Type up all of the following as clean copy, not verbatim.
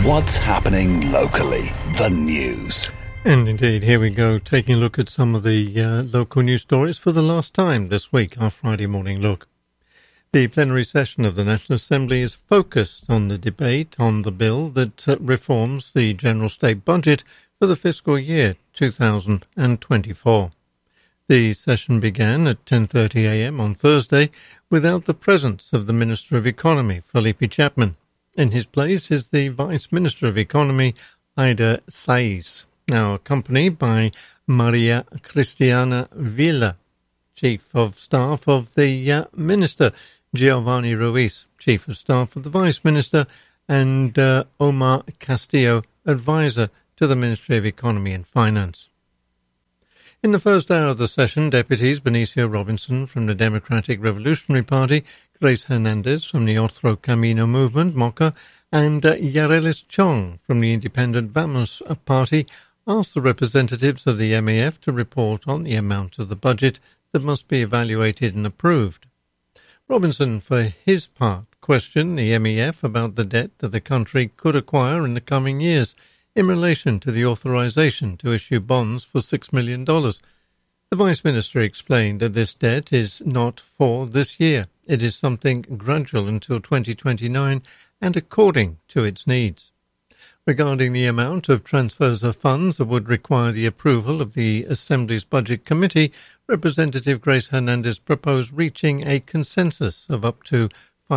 What's happening locally? The news. And indeed, here we go, taking a look at some of the local news stories for the last time this week, our Friday morning look. The plenary session of the National Assembly is focused on the debate on the bill that reforms the general state budget for the fiscal year 2024. The session began at 10:30 a.m. on Thursday without the presence of the Minister of Economy, Felipe Chapman. In his place is the Vice Minister of Economy, Aida Saiz, now accompanied by Maria Cristina Villa, Chief of Staff of the Minister, Giovanni Ruiz, Chief of Staff of the Vice Minister, and Omar Castillo, Advisor to the Ministry of Economy and Finance. In the first hour of the session, deputies Benicio Robinson from the Democratic Revolutionary Party, Grace Hernandez from the Otro Camino Movement, MOCA, and Yarelis Chong from the Independent Vamos Party asked the representatives of the MEF to report on the amount of the budget that must be evaluated and approved. Robinson, for his part, questioned the MEF about the debt that the country could acquire in the coming years in relation to the authorization to issue bonds for $6 million. The Vice Minister explained that this debt is not for this year. It is something gradual until 2029 and according to its needs. Regarding the amount of transfers of funds that would require the approval of the Assembly's Budget Committee, Representative Grace Hernandez proposed reaching a consensus of up to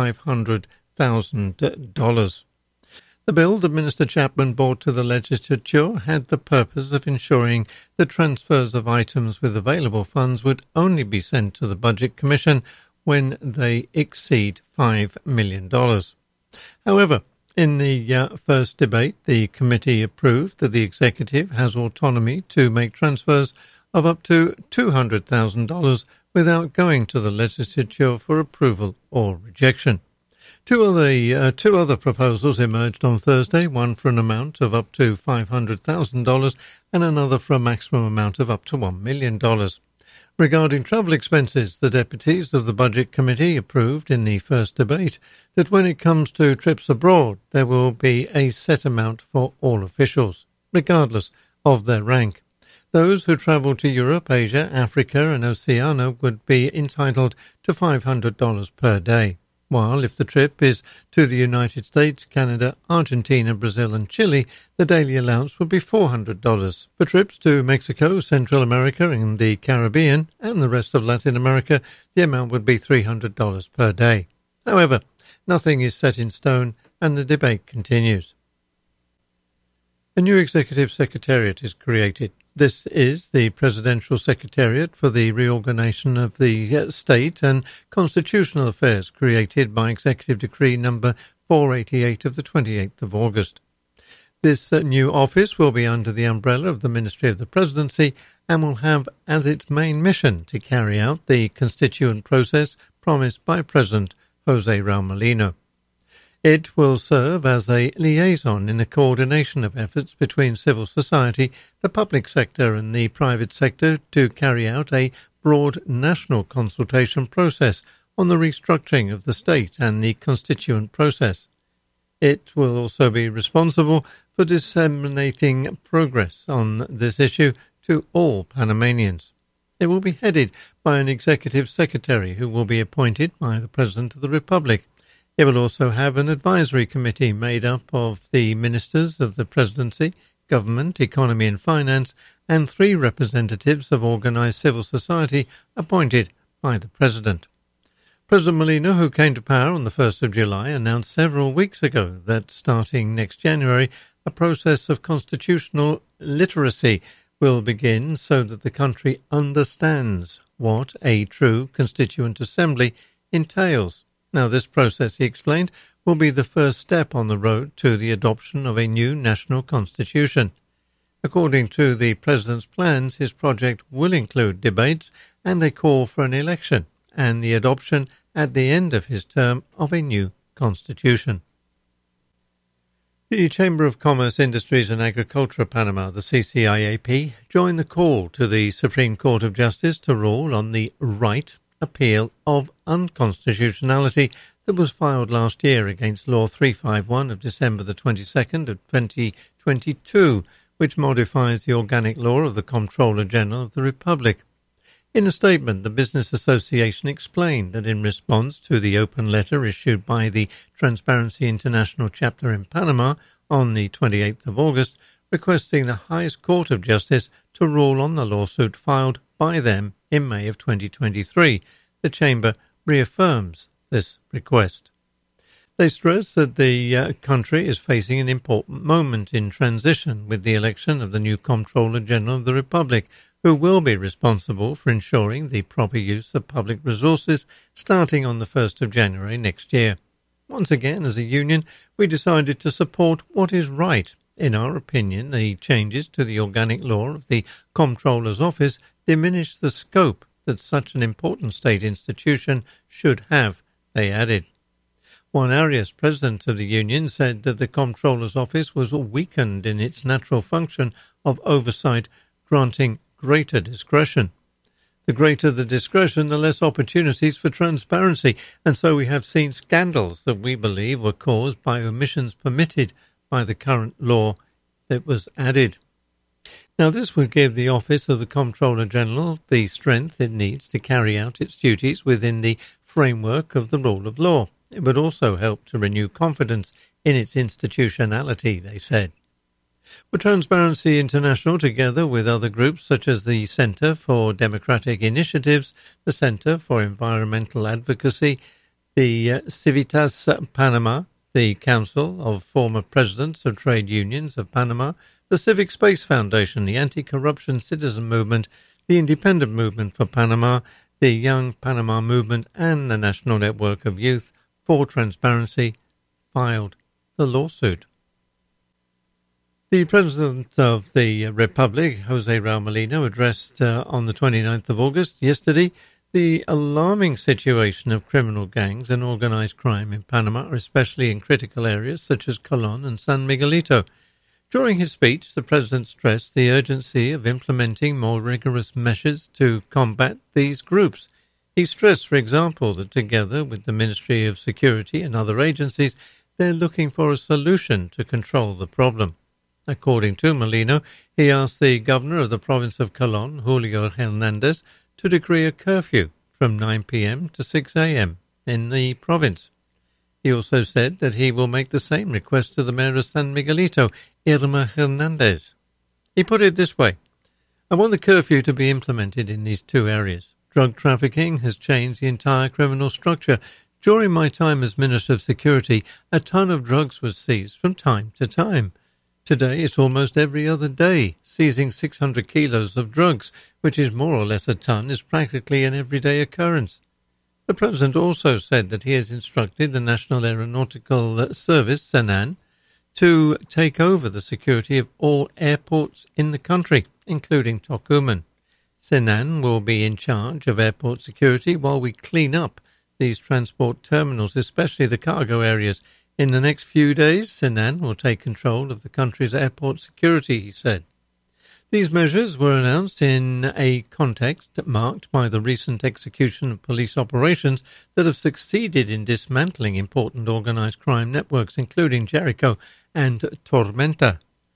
$500,000. The bill that Minister Chapman brought to the legislature had the purpose of ensuring that transfers of items with available funds would only be sent to the Budget Commission when they exceed $5 million. However, in the first debate, the committee approved that the executive has autonomy to make transfers of up to $200,000 without going to the legislature for approval or rejection. Two other proposals emerged on Thursday, one for an amount of up to $500,000 and another for a maximum amount of up to $1 million. Regarding travel expenses, the deputies of the Budget Committee approved in the first debate that when it comes to trips abroad, there will be a set amount for all officials, regardless of their rank. Those who travel to Europe, Asia, Africa and Oceania would be entitled to $500 per day, while if the trip is to the United States, Canada, Argentina, Brazil and Chile, the daily allowance would be $400. For trips to Mexico, Central America and the Caribbean and the rest of Latin America, the amount would be $300 per day. However, nothing is set in stone and the debate continues. A new Executive Secretariat is created. This is the Presidential Secretariat for the Reorganization of the State and Constitutional Affairs created by Executive Decree number 488 of the 28th of August. This new office will be under the umbrella of the Ministry of the Presidency and will have as its main mission to carry out the constituent process promised by President José Raúl Mulino. It will serve as a liaison in the coordination of efforts between civil society, the public sector and the private sector to carry out a broad national consultation process on the restructuring of the state and the constituent process. It will also be responsible for disseminating progress on this issue to all Panamanians. It will be headed by an executive secretary who will be appointed by the President of the Republic. It will also have an advisory committee made up of the ministers of the Presidency, Government, Economy and Finance, and 3 representatives of organised civil society appointed by the President. President Mulino, who came to power on the 1st of July, announced several weeks ago that starting next January, a process of constitutional literacy will begin so that the country understands what a true Constituent Assembly entails. Now, this process, he explained, will be the first step on the road to the adoption of a new national constitution. According to the President's plans, his project will include debates and a call for an election and the adoption at the end of his term of a new constitution. The Chamber of Commerce, Industries and Agriculture of Panama, the CCIAP, joined the call to the Supreme Court of Justice to rule on the right appeal of unconstitutionality that was filed last year against Law 351 of December the 22nd of 2022, which modifies the organic law of the Comptroller General of the Republic. In a statement, the Business Association explained that in response to the open letter issued by the Transparency International chapter in Panama on the 28th of August, requesting the highest court of justice to rule on the lawsuit filed by them in May of 2023, the Chamber reaffirms this request. They stress that the country is facing an important moment in transition with the election of the new Comptroller General of the Republic, who will be responsible for ensuring the proper use of public resources starting on the 1st of January next year. Once again, as a union, we decided to support what is right. In our opinion, the changes to the organic law of the Comptroller's Office diminish the scope that such an important state institution should have, they added. Juan Arias, president of the union, said that the Comptroller's Office was weakened in its natural function of oversight, granting greater discretion. The greater the discretion, the less opportunities for transparency, and so we have seen scandals that we believe were caused by omissions permitted by the current law that was added. Now, this would give the Office of the Comptroller General the strength it needs to carry out its duties within the framework of the rule of law. It would also help to renew confidence in its institutionality, they said. For Transparency International, together with other groups such as the Center for Democratic Initiatives, the Center for Environmental Advocacy, the Civitas Panama, the Council of Former Presidents of Trade Unions of Panama, the Civic Space Foundation, the Anti-Corruption Citizen Movement, the Independent Movement for Panama, the Young Panama Movement, and the National Network of Youth for Transparency, filed the lawsuit. The President of the Republic, Jose Raul Molino, addressed on the 29th of August, yesterday, the alarming situation of criminal gangs and organized crime in Panama, especially in critical areas such as Colón and San Miguelito. During his speech, the President stressed the urgency of implementing more rigorous measures to combat these groups. He stressed, for example, that together with the Ministry of Security and other agencies, they're looking for a solution to control the problem. According to Molino, he asked the governor of the province of Colón, Julio Hernández, to decree a curfew from 9 p.m. to 6 a.m. in the province. He also said that he will make the same request to the mayor of San Miguelito, Irma Hernández. He put it this way: I want the curfew to be implemented in these two areas. Drug trafficking has changed the entire criminal structure. During my time as Minister of Security, a ton of drugs was seized from time to time. Today, it's almost every other day. Seizing 600 kilos of drugs, which is more or less a ton, is practically an everyday occurrence. The President also said that he has instructed the National Aeronautical Service, SENAN, to take over the security of all airports in the country, including Tocumen. SENAN will be in charge of airport security while we clean up these transport terminals, especially the cargo areas. In the next few days, SENAN will take control of the country's airport security, he said. These measures were announced in a context marked by the recent execution of police operations that have succeeded in dismantling important organized crime networks, including Jericho and Tormenta.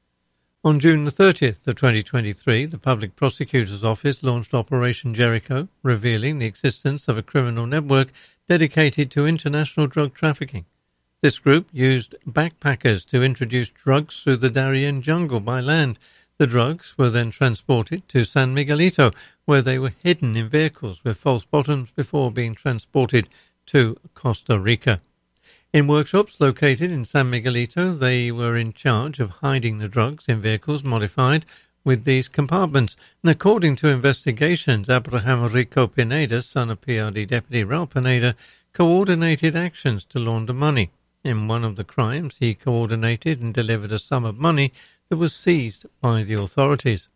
On June the 30th of 2023, the Public Prosecutor's Office launched Operation Jericho, revealing the existence of a criminal network dedicated to international drug trafficking. This group used backpackers to introduce drugs through the Darien jungle by land. The drugs were then transported to San Miguelito, where they were hidden in vehicles with false bottoms before being transported to Costa Rica. In workshops located in San Miguelito, they were in charge of hiding the drugs in vehicles modified with these compartments. And according to investigations, Abraham Rico Pineda, son of PRD Deputy Raul Pineda, coordinated actions to launder money. In one of the crimes, he coordinated and delivered a sum of money that was seized by the authorities.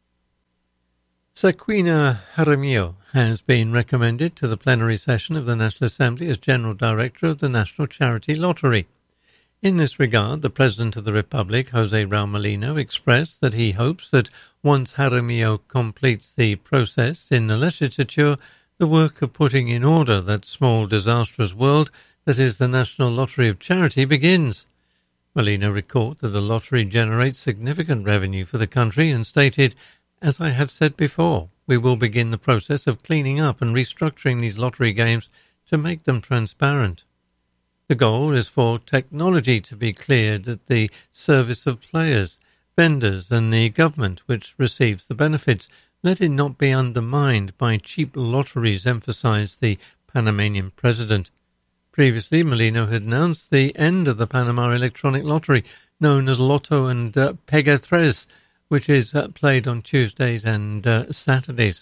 Sequina Jaramillo has been recommended to the plenary session of the National Assembly as General Director of the National Charity Lottery. In this regard, the President of the Republic, Jose Raul Molino, expressed that he hopes that once Jaramillo completes the process in the legislature, the work of putting in order that small, disastrous world, that is the National Lottery of Charity, begins. Molino recalled that the lottery generates significant revenue for the country and stated, "As I have said before, we will begin the process of cleaning up and restructuring these lottery games to make them transparent. The goal is for technology to be cleared at the service of players, vendors and the government which receives the benefits. Let it not be undermined by cheap lotteries," emphasized the Panamanian president. Previously, Molino had announced the end of the Panama electronic lottery, known as Lotto and Pega Tres, which is played on Tuesdays and Saturdays.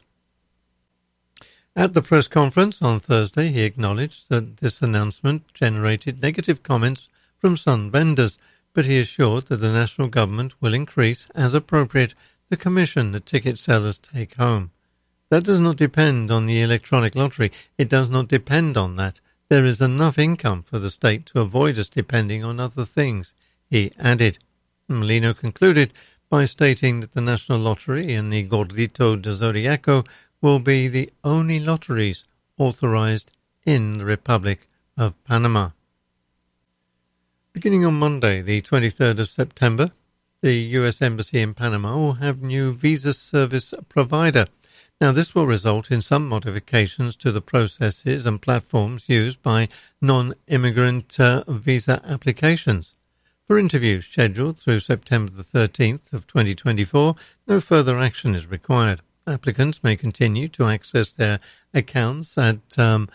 At the press conference on Thursday, he acknowledged that this announcement generated negative comments from some vendors, but he assured that the national government will increase, as appropriate, the commission that ticket sellers take home. That does not depend on the electronic lottery. It does not depend on that. There is enough income for the state to avoid us depending on other things, he added. Molino concluded by stating that the National Lottery and the Gordito de Zodiaco will be the only lotteries authorized in the Republic of Panama. Beginning on Monday, the 23rd of September, the U.S. Embassy in Panama will have new visa service provider. Now, this will result in some modifications to the processes and platforms used by non-immigrant visa applications. For interviews scheduled through September the 13th of 2024, no further action is required. Applicants may continue to access their accounts at the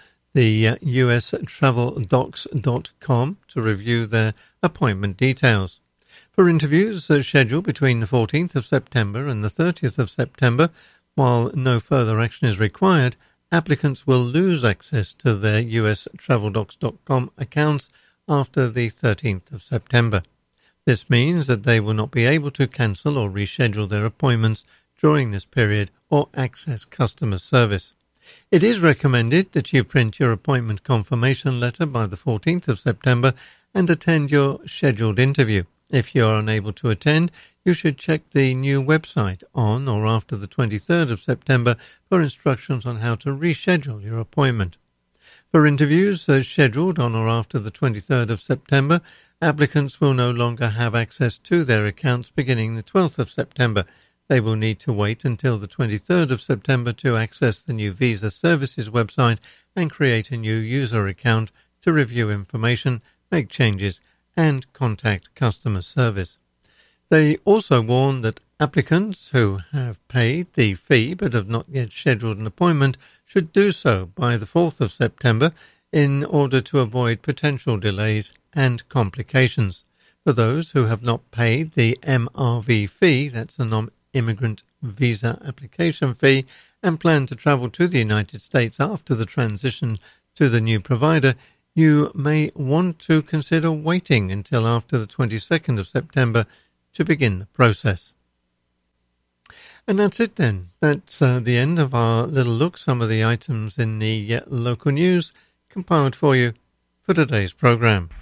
ustraveldocs.com to review their appointment details. For interviews scheduled between the 14th of September and the 30th of September, while no further action is required, applicants will lose access to their ustraveldocs.com accounts after the 13th of September. This means that they will not be able to cancel or reschedule their appointments during this period or access customer service. It is recommended that you print your appointment confirmation letter by the 14th of September and attend your scheduled interview. If you are unable to attend, you should check the new website on or after the 23rd of September for instructions on how to reschedule your appointment. For interviews scheduled on or after the 23rd of September, applicants will no longer have access to their accounts beginning the 12th of September. They will need to wait until the 23rd of September to access the new Visa Services website and create a new user account to review information, make changes, and contact customer service. They also warn that applicants who have paid the fee but have not yet scheduled an appointment should do so by the 4th of September in order to avoid potential delays and complications. For those who have not paid the MRV fee, that's the non-immigrant visa application fee, and plan to travel to the United States after the transition to the new provider, you may want to consider waiting until after the 22nd of September to begin the process. And that's it then. That's the end of our little look, some of the items in the local news compiled for you for today's programme.